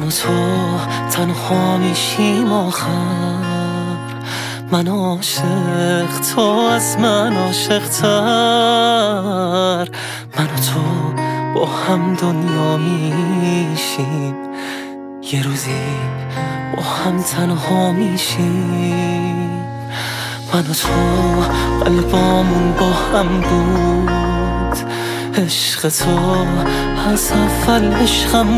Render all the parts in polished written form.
تو تنها میشیم آخر، من عاشق تو از من عاشق تر. من و تو با هم دنیا میشیم، یه روزی با هم تنها میشیم. من و تو قلبامون با هم بود، عشق تو از اول عشقم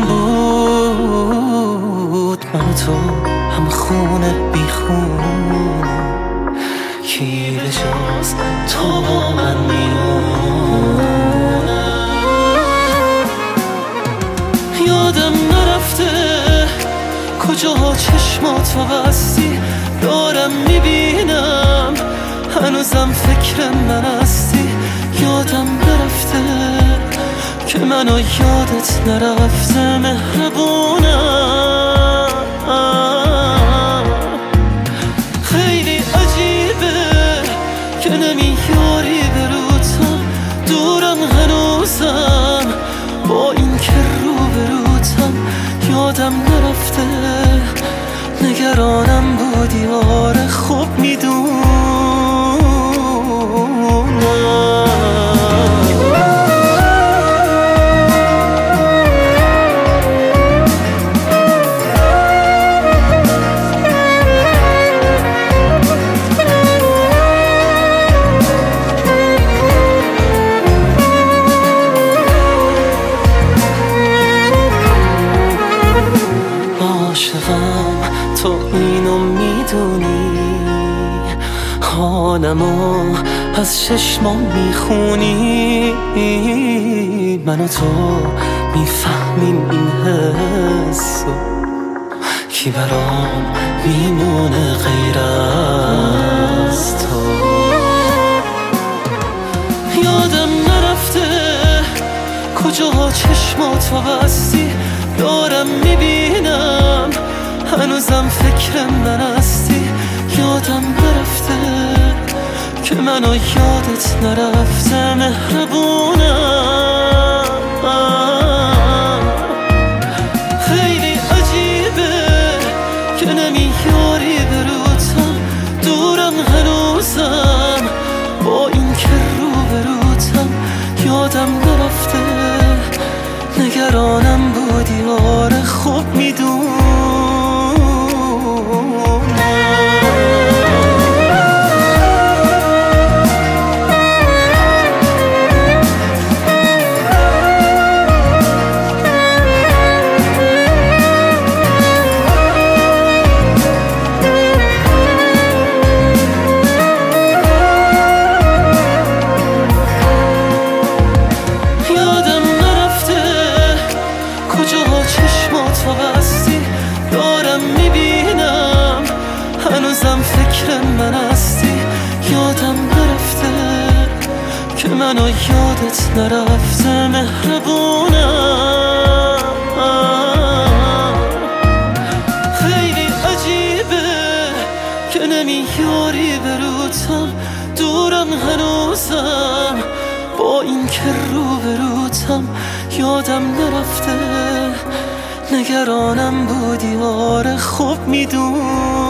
بود. من و تو هم خونه بی خون، کی به جز تو با من میمونه. یادم نرفته کجا چشماتو بستی، دارم میبینم هنوزم فکر من هستی. یادم نرفته که منو یادت نرفته مهربونم. خیلی عجیبه که نمیاری بروتم، دورم هنوزم با این که رو بروتم. یادم نرفته نگرانم بودی، آره خوب میدونم. تو اینو میدونی، حالمو از چشمام میخونی. من و تو میفهمیم این حسو، کی برام میمونه غیر از تو. یادم نرفته کجا چشماتو بستی، دارم میبینم هنوزم فکر من هستی. یادم نرفته که منو یادت نرفته مهربونم. خیلی عجیبه که نمیاری بروتم، دورم هنوزم با این که رو بروتم. یادم نرفته نگرانم بودی، آره خوب میدونم. چشماتو بستی، دارم میبینم هنوزم فکر من هستی. یادم نرفته که منو یادت نرفته مهربونم. خیلی عجیبه که نمیاری بروتم، دورم هنوزم با این که رو بروتم. یادم نرفته نگرانم بودی، آره خوب میدونم.